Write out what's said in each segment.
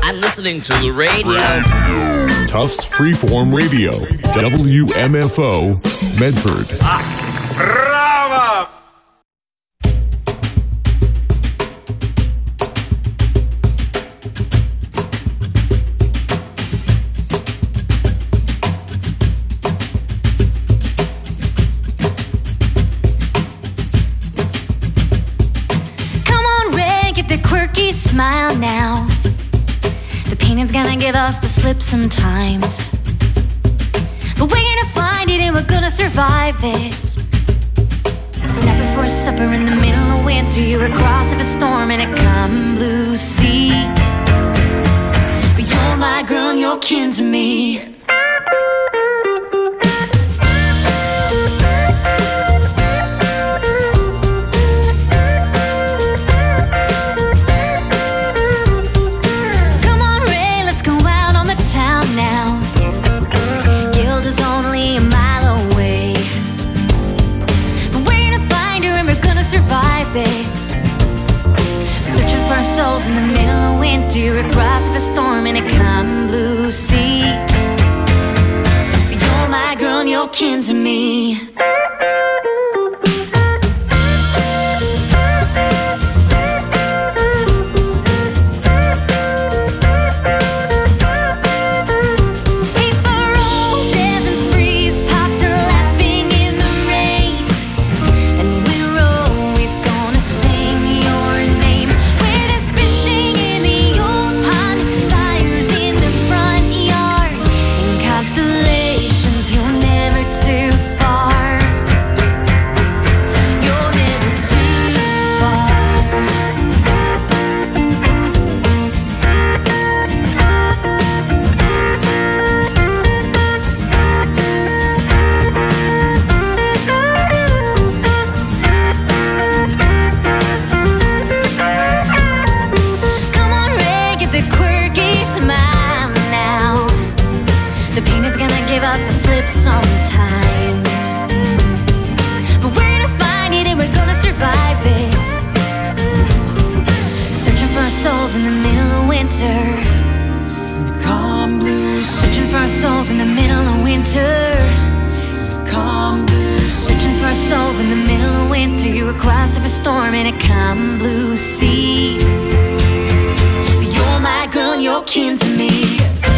I'm listening to the radio. Tufts Freeform Radio, WMFO, Medford. Bravo! Come on, Ray, give the quirky smile now. The painting's gonna give us the slip sometimes, but we're gonna find it and we're gonna survive this. Snapping for a supper in the middle of winter, you're across of a storm in a calm blue sea. But you're my girl and you're kin to me. Souls in the middle of winter, across of a storm in a calm blue sea. You're my girl and you're kin to me. Souls in the middle of winter, calm blue. Searching for our souls in the middle of winter, calm blue. Searching for our souls in the middle of winter. You're across of a storm in a calm blue sea. You're my girl and you're kin to me.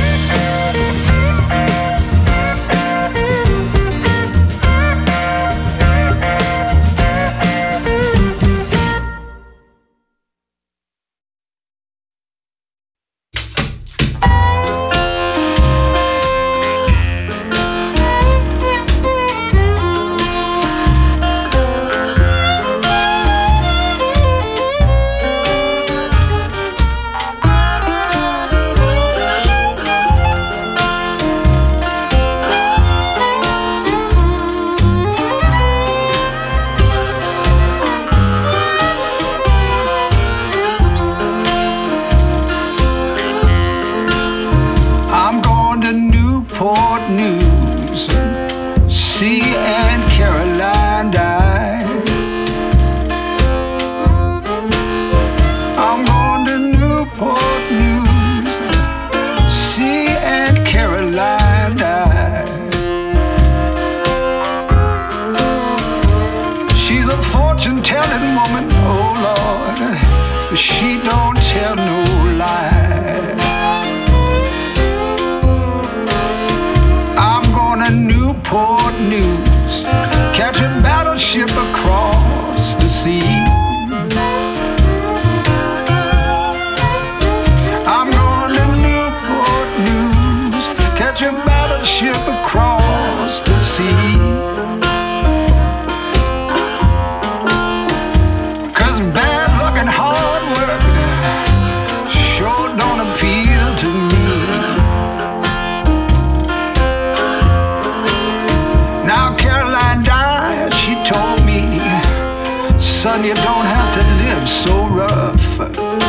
You don't have to live so rough.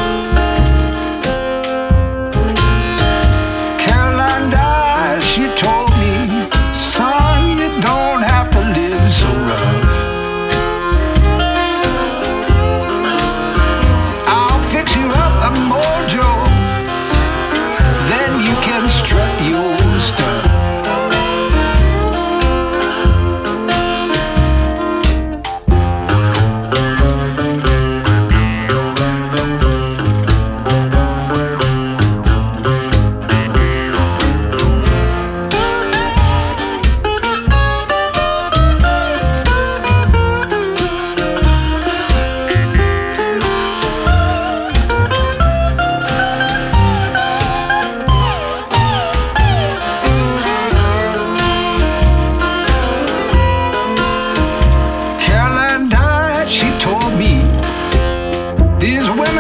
Caroline died, she told me, son, you don't have to live so rough. I'll fix you up a mojo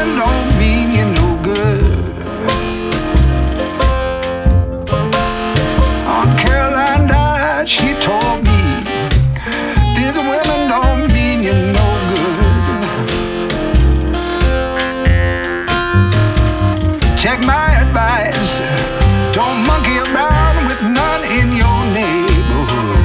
women don't mean you no good. Aunt Caroline died, she told me these women don't mean you no good. Take my advice, don't monkey around with none in your neighborhood.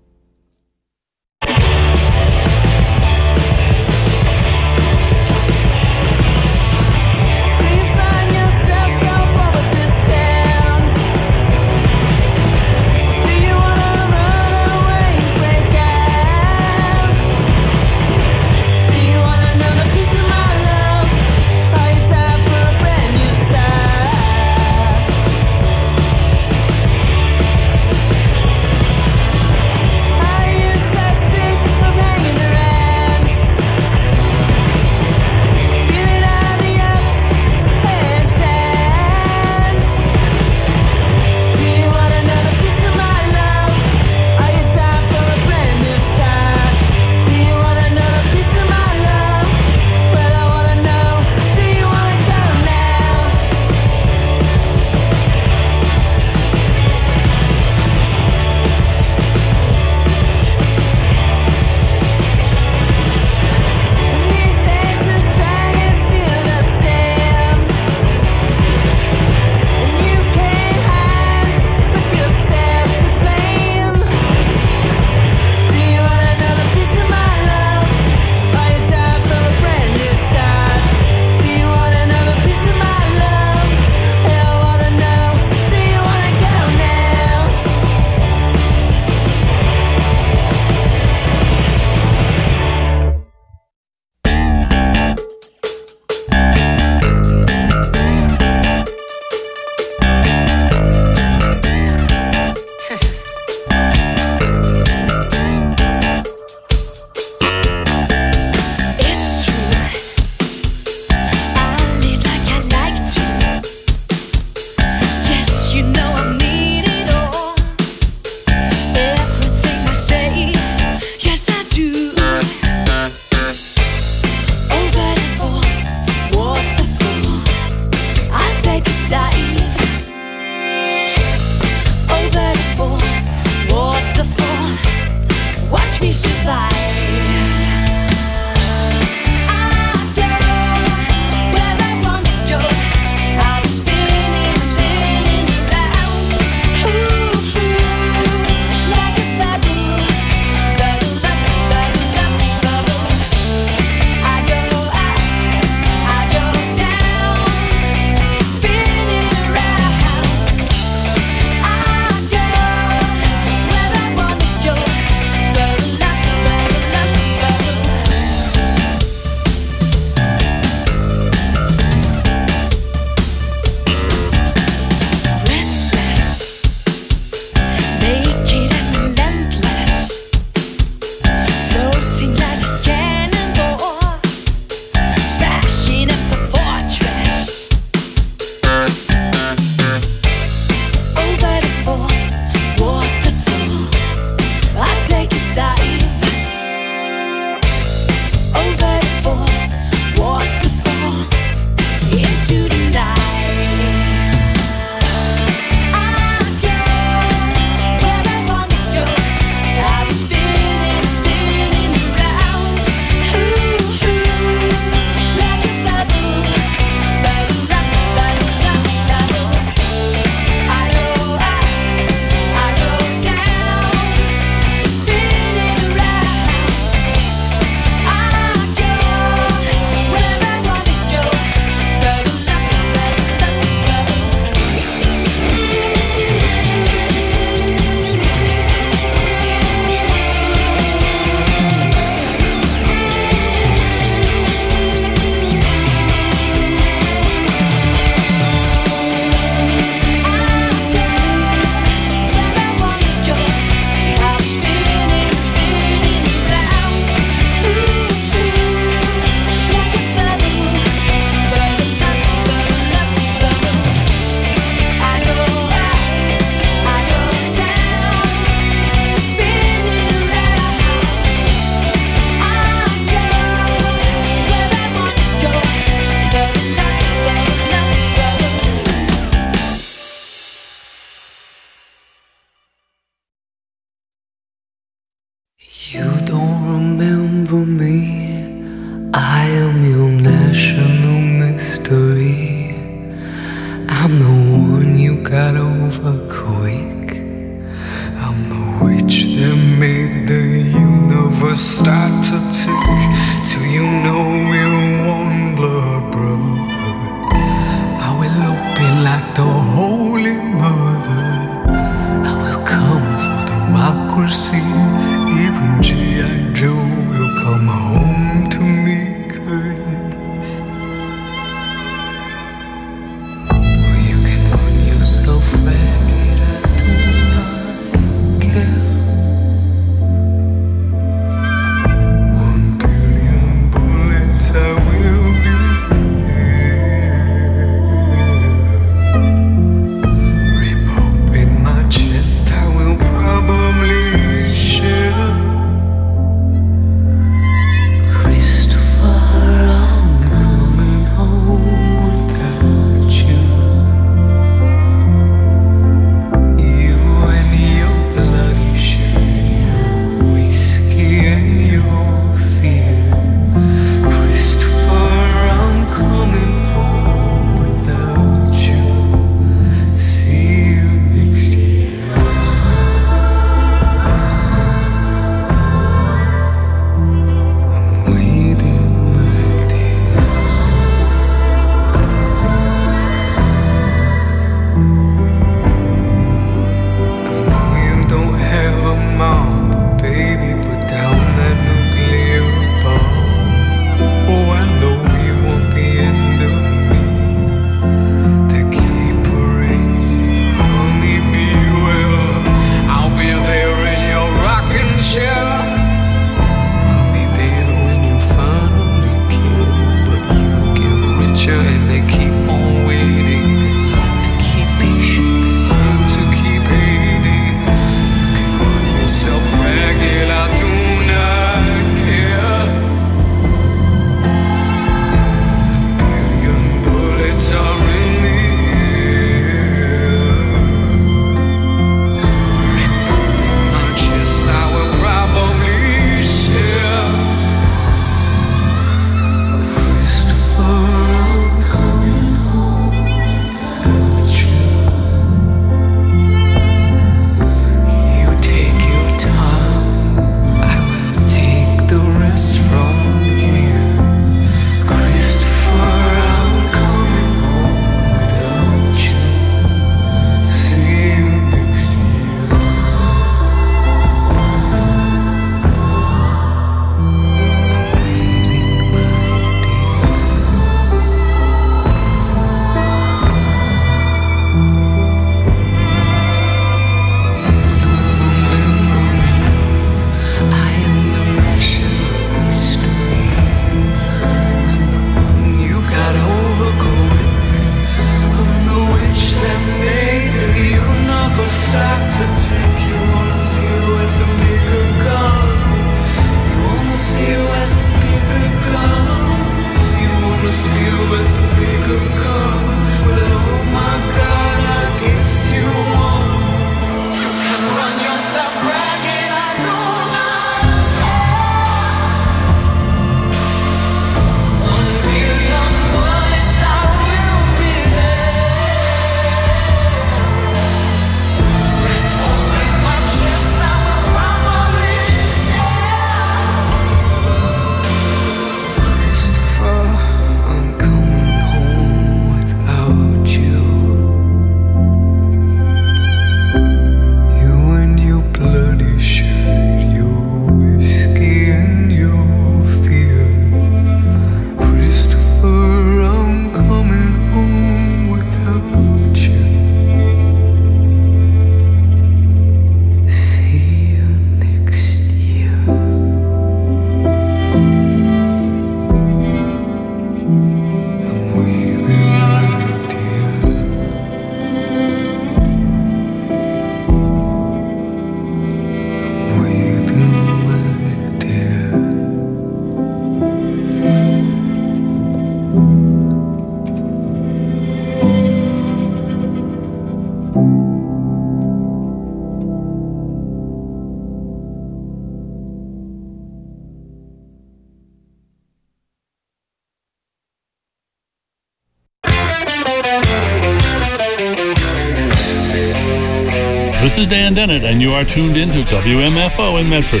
This is Dan Dennett, and you are tuned into WMFO in Medford.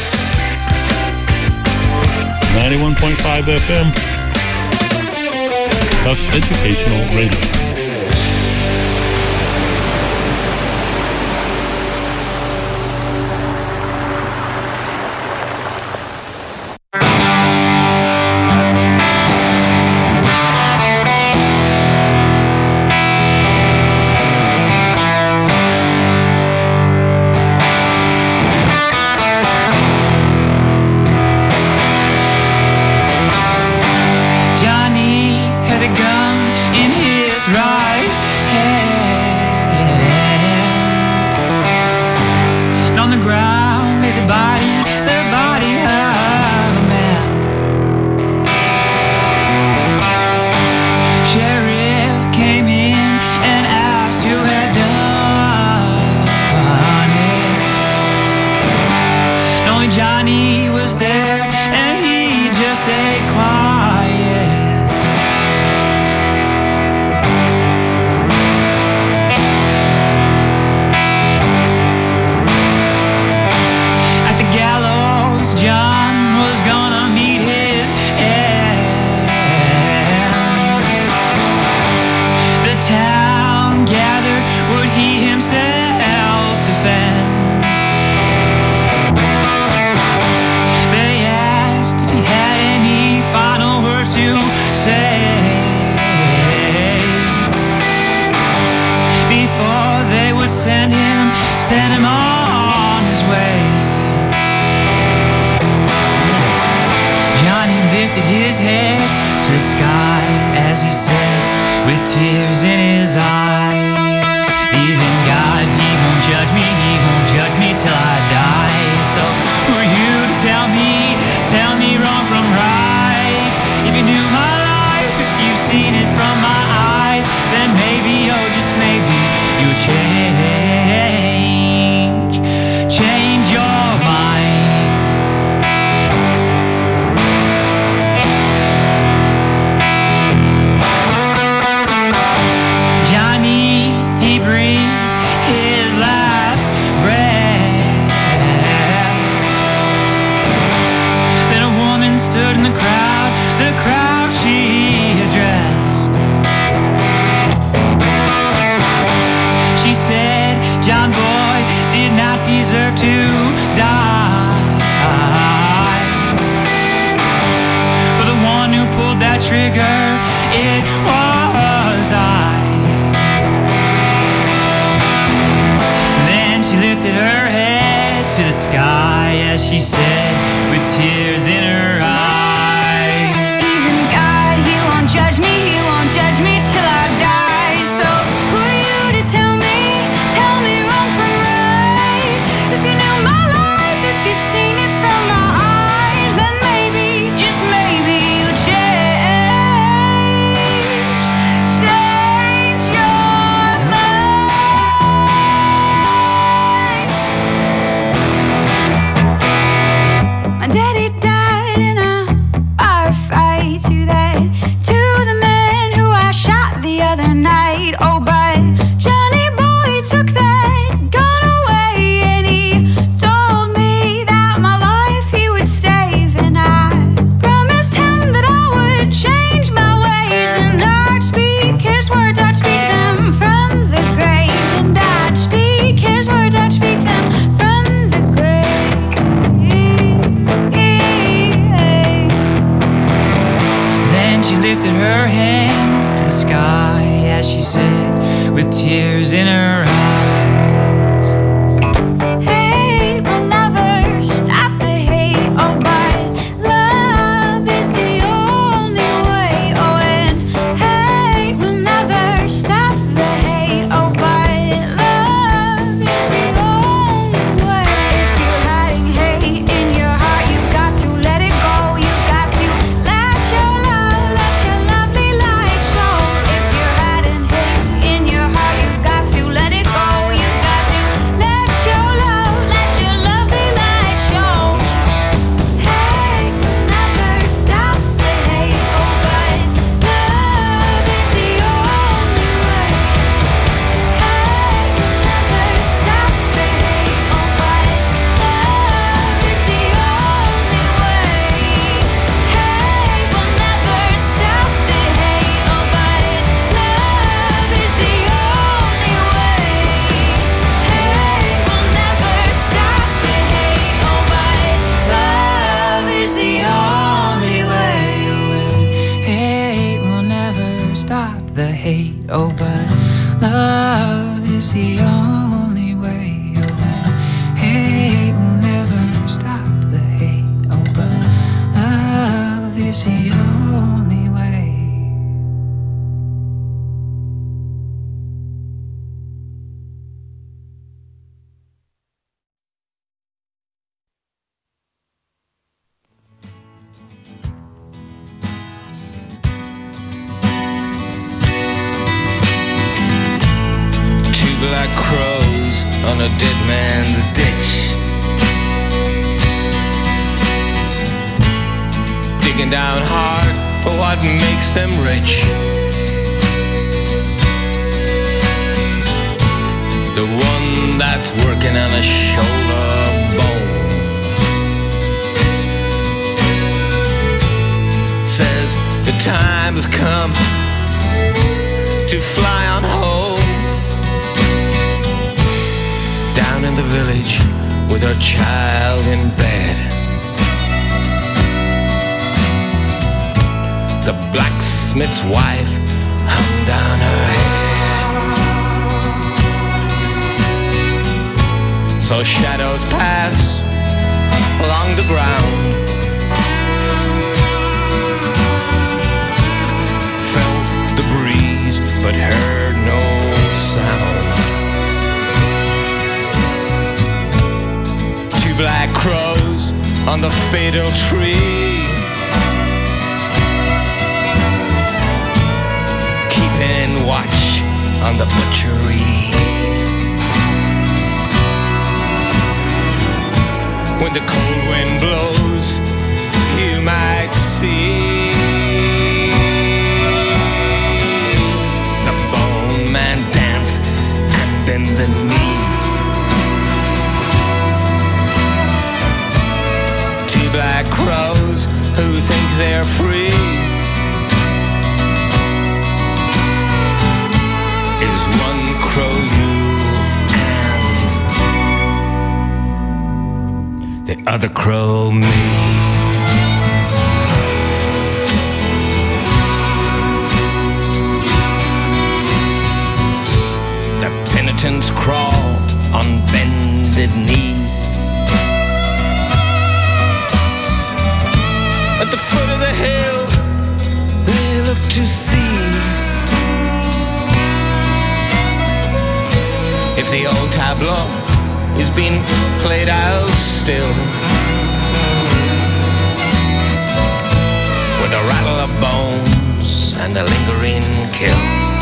91.5 FM. Tufts Educational Radio. Send him on his way. Johnny lifted his head to the sky as he said, with tears in his eyes, even God, he won't judge me till I die. So who are you to tell me wrong from right? If you knew my life, if you've seen it from my eyes, then maybe, oh just maybe, you'll change your mind. Johnny, he breathed his last breath. Then a woman stood in the crowd she addressed. She said, John boy did not deserve to die. For the one who pulled that trigger, it was I. Then she lifted her head to the sky as she said, with tears in her eyes, even God, he won't judge me till I die. So who are you to tell me wrong from right? If you knew my life, if you've seen it from my eyes, then maybe, just maybe, you change your mind. My daddy died in a bar fight to the man who I shot the other night. Oh, but Johnny boy took that gun away, and he told me that my life he would save, and I promised him that I would change my ways, and I'd speak his words, I'd speak them from the grave, and I'd speak his words, I'd speak them from the grave. Then she lifted her hands to the sky as she said, with tears in her eyes, hate will never stop the hate, oh, but love is the only way. Oh, and hate will never stop the hate, oh, but love is the only way. If you're hiding hate in your heart, you've got to let it go. You've got to let your lovely light show. If you're hiding hate in your heart, you've got to let it go. the hate. Oh, but love is the only way. Oh, but hate will never stop the hate. Oh, but love is the only way. Black crows on a dead man's ditch, digging down hard for what makes them rich. The one that's working on a shoulder bone says the time has come to fly on home. Down in the village with her child in bed, the blacksmith's wife hung down her head. So shadows pass along the ground, felt the breeze but heard no sound. Black crows on the fatal tree, keeping watch on the butchery. When the cold wind blows, you might see the bone man dance and bend the knee. Black crows who think they're free is one crow you and the other crow me. The penitents crawl on bended knee. At the foot of the hill, they look to see if the old tableau is being played out still, with a rattle of bones and a lingering kill.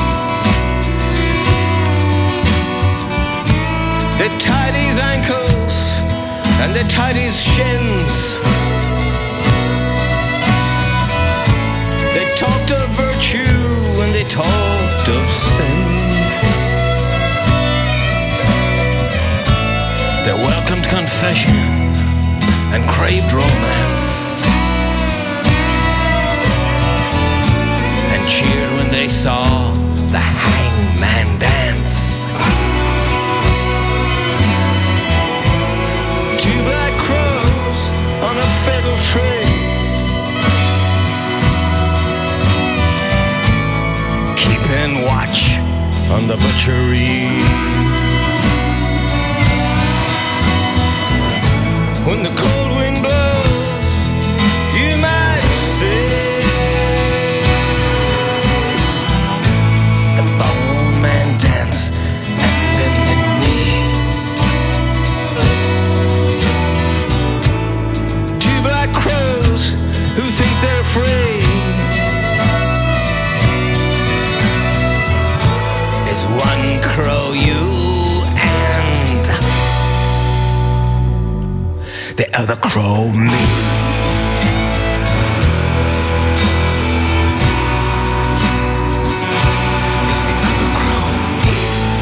They tied his ankles and they tied his shins. They talked of virtue and they talked of sin. They welcomed confession and craved romance, and cheered when they saw the hangman dance. Two black crows on a fatal tree, and watch on the butchery. When the cold wind blows, you might see the bone man dance and bend the knee. Two black crows who think they're free is one crow you and the other crow me. Is the other crow me.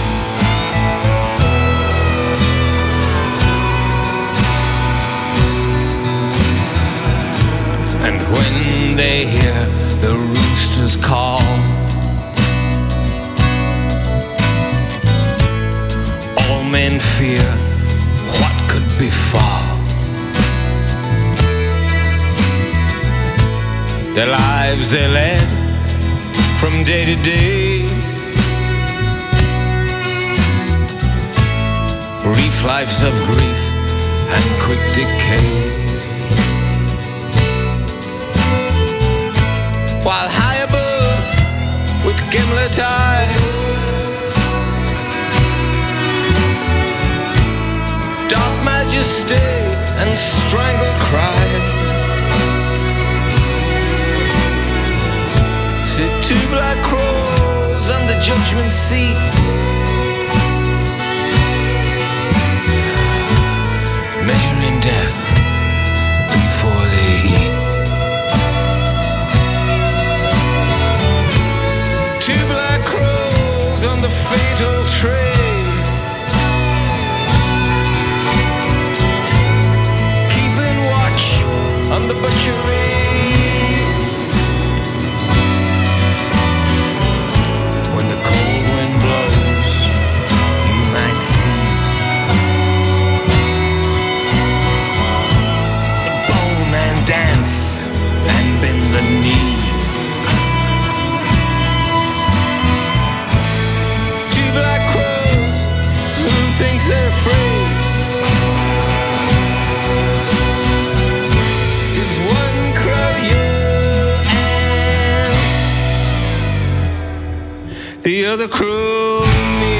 And when they hear the roosters call, men fear what could befall. The lives they led from day to day. Brief lives of grief and quick decay. While high above with gimlet eye, dark majesty and strangled cry, sit two black crows on the judgment seat, measuring death before they eat. Two black crows on the fatal tray, keeping watch on the butchery. When the cold wind blows, you might see the bowman dance and bend the knee. Black crows who think they're free. Is one crow you and the other crow me.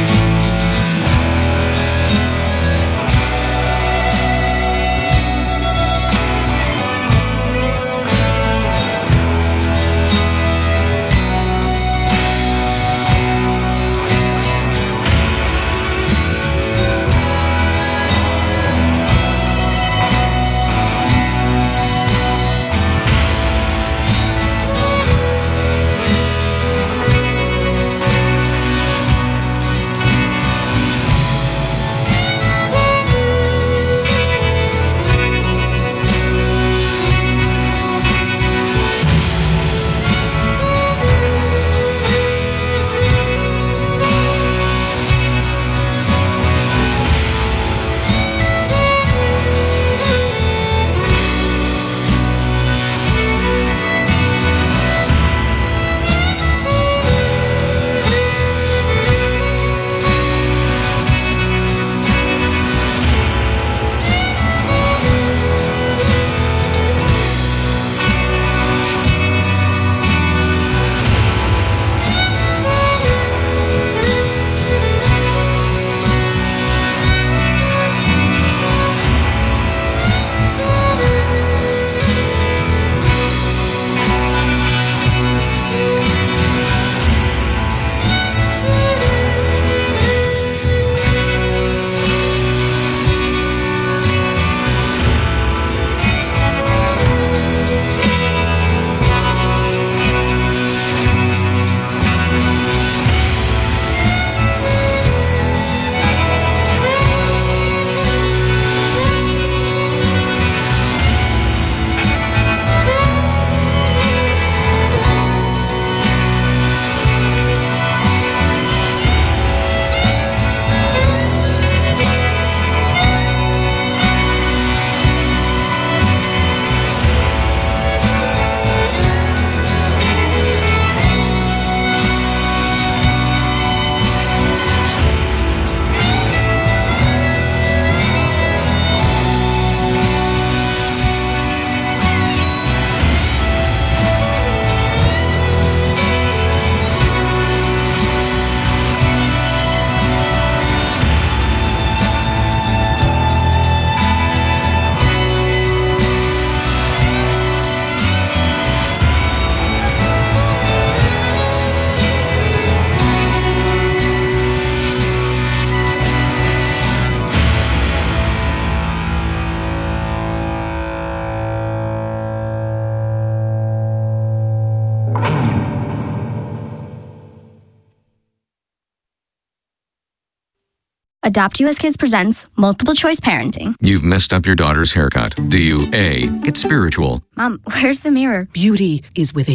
Adopt US Kids presents Multiple Choice Parenting. You've messed up your daughter's haircut. Do you A, get spiritual? Mom, where's the mirror? Beauty is within.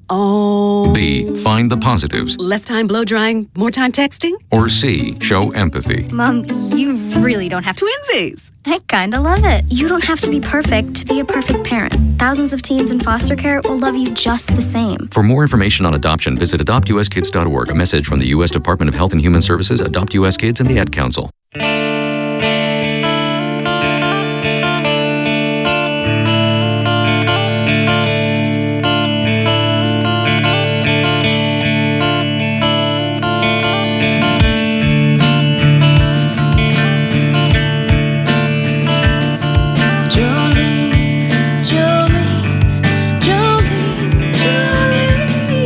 Oh. B. Find the positives. Less time blow drying, more time texting? Or C. Show empathy. Mom, you really don't have to. Twinsies! I kinda love it. You don't have to be perfect to be a perfect parent. Thousands of teens in foster care will love you just the same. For more information on adoption, visit adoptuskids.org. A message from the U.S. Department of Health and Human Services, Adopt U.S. Kids, and the Ad Council.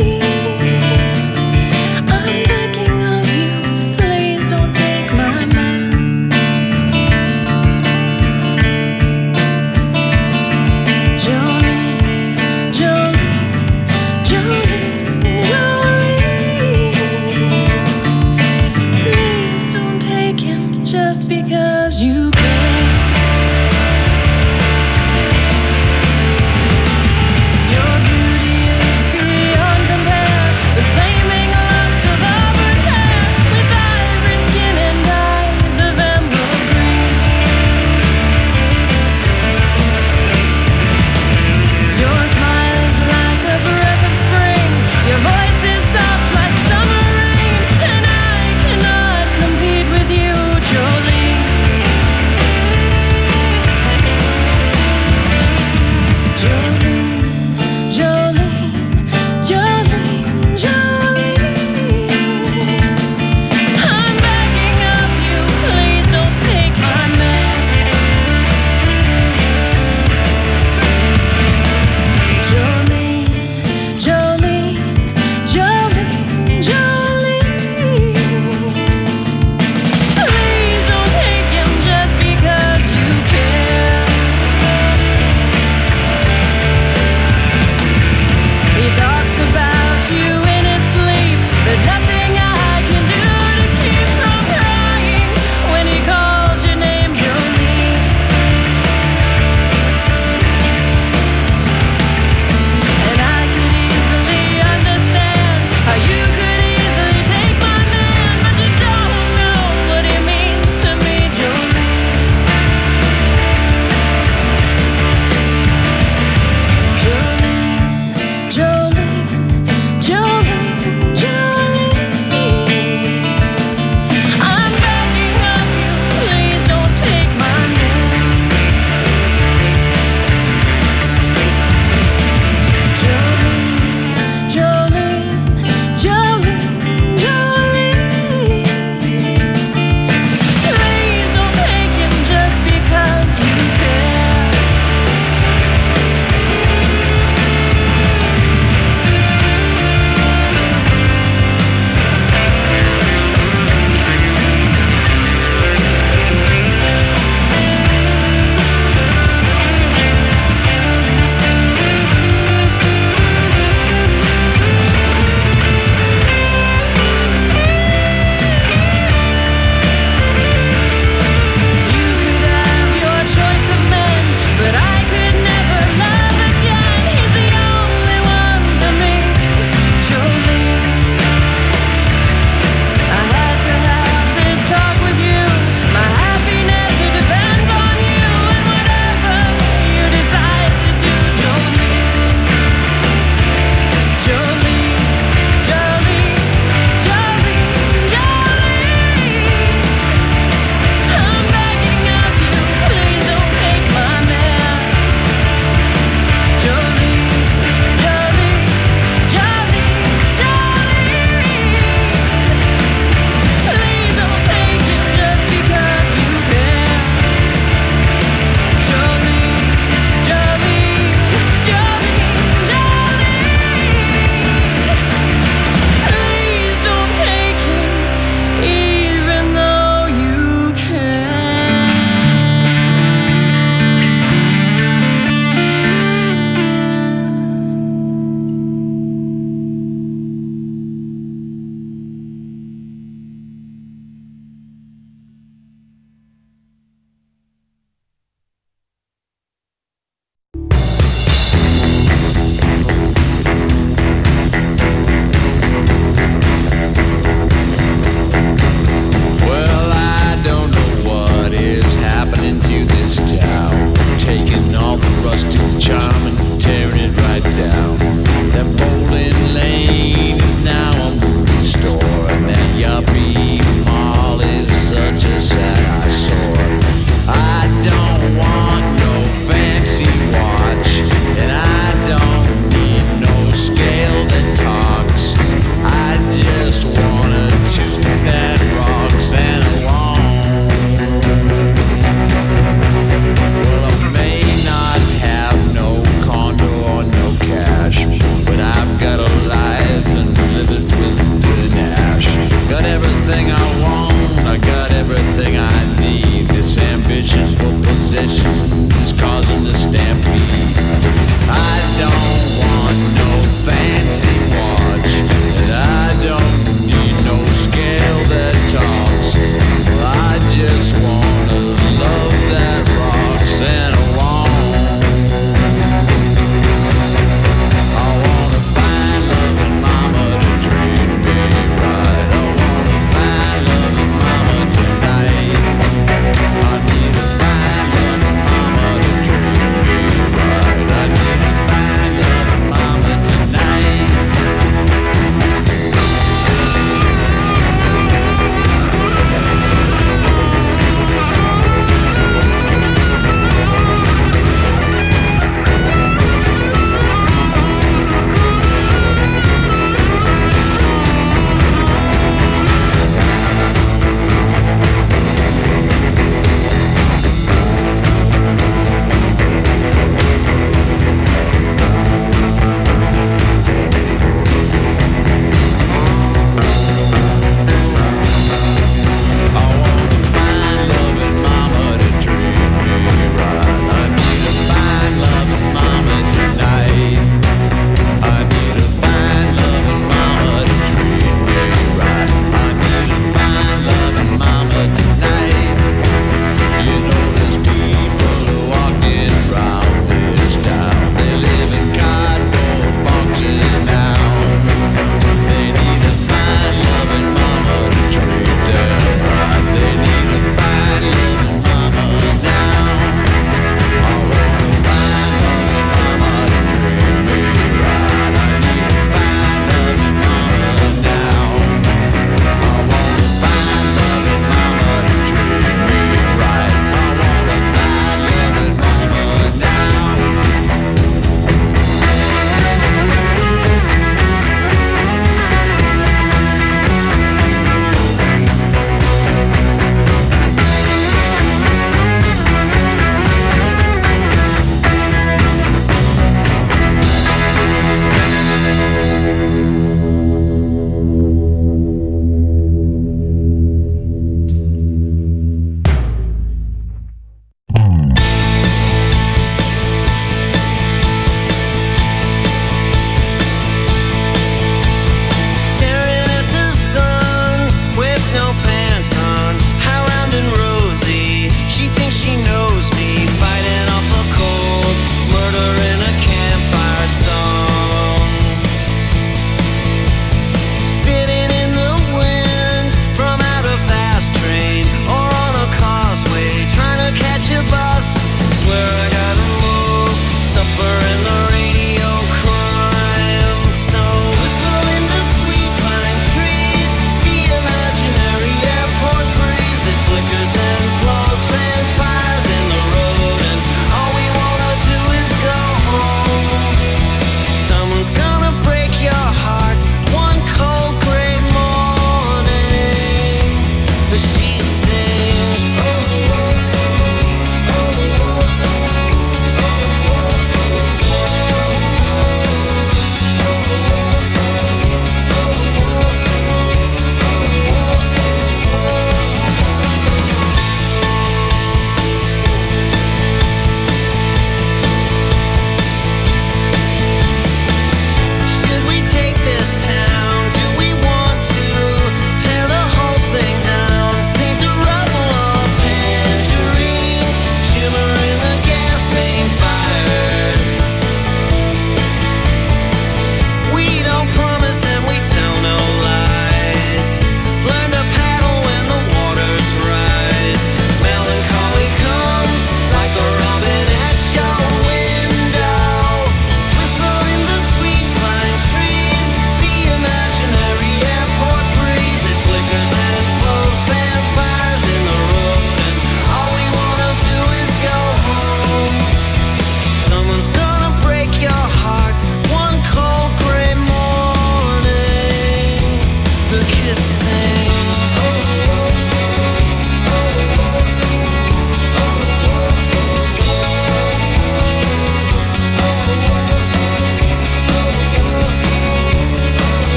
I'm thinking of you. Please don't take my mind.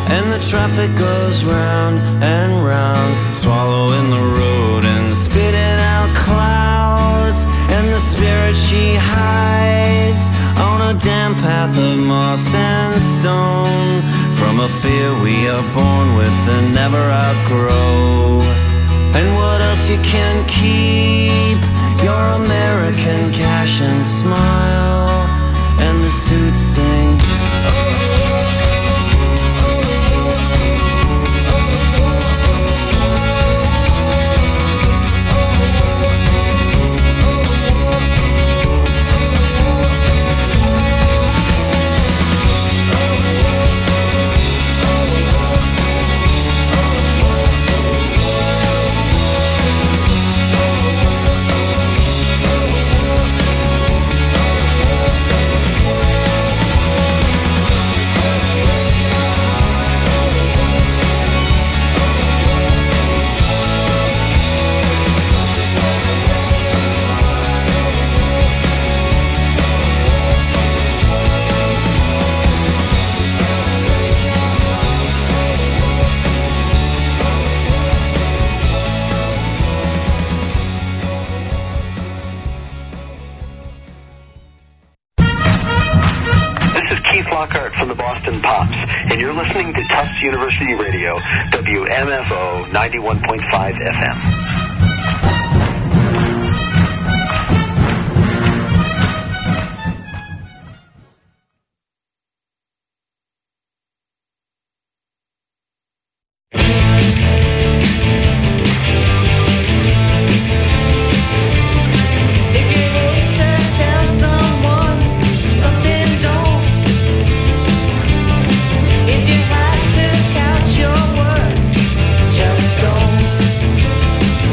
and the traffic goes round and round, swallowing the road and spitting out clouds. And the spirit she hides on a damp path of moss and stone, from a fear we are born with and never outgrow. And what else you can keep? Your American cash and smile, and the suits sing. From the Boston Pops, and you're listening to Tufts University Radio, WMFO 91.5 FM. If you have to count your words, just don't.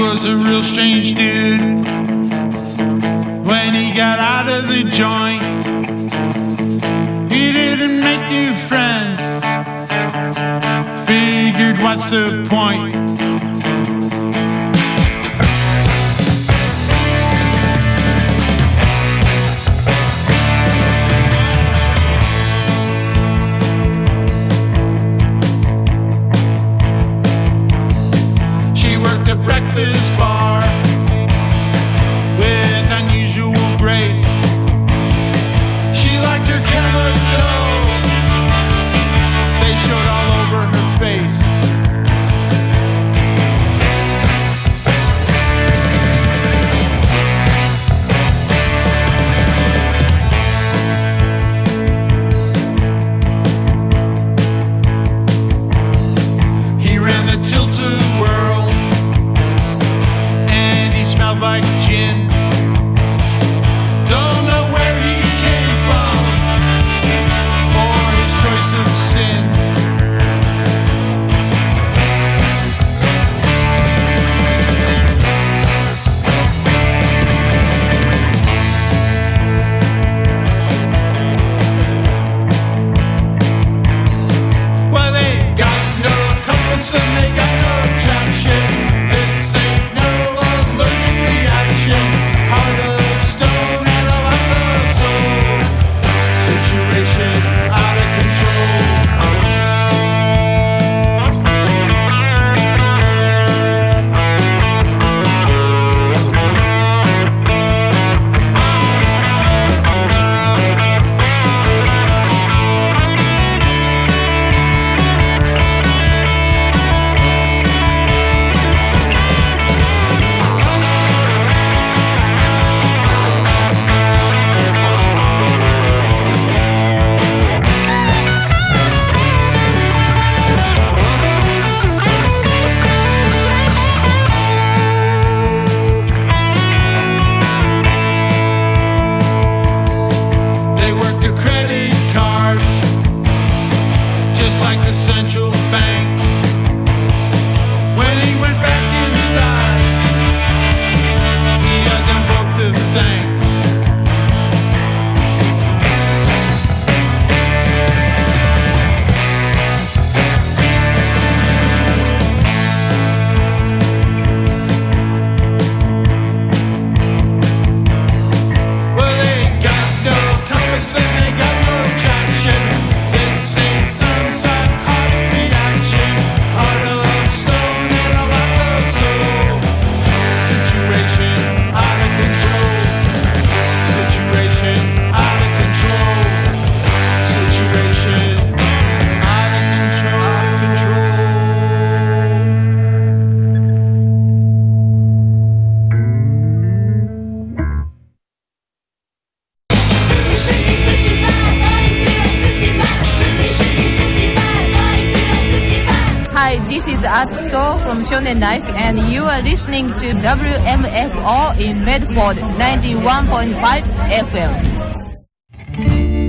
was a real strange dude. When he got out of the joint, he didn't make new friends. Figured, what's the point? She worked a breakfast bar with unusual grace. She liked her chemicals, they showed all over her face. He ran the tilted world, and he smelled like gin. Don't know where he came from or his choice of sin. Well, they got no compass and they got no traction. This ain't no allergic reaction. Heart of stone and a lack of soul. Situation out of control. They worked the credit cards, just like the central bank. When he went back inside, he had them both to thank. Well, they got no compass and they got no traction. This ain't some psychotic reaction. Heart of stone and a lack of soul. Situation out of control. Situation out of control. Situation out of control. Out of control. Hi, this is Atsuko from Shonen Life, and you are listening to WMFO in Medford 91.5 FM.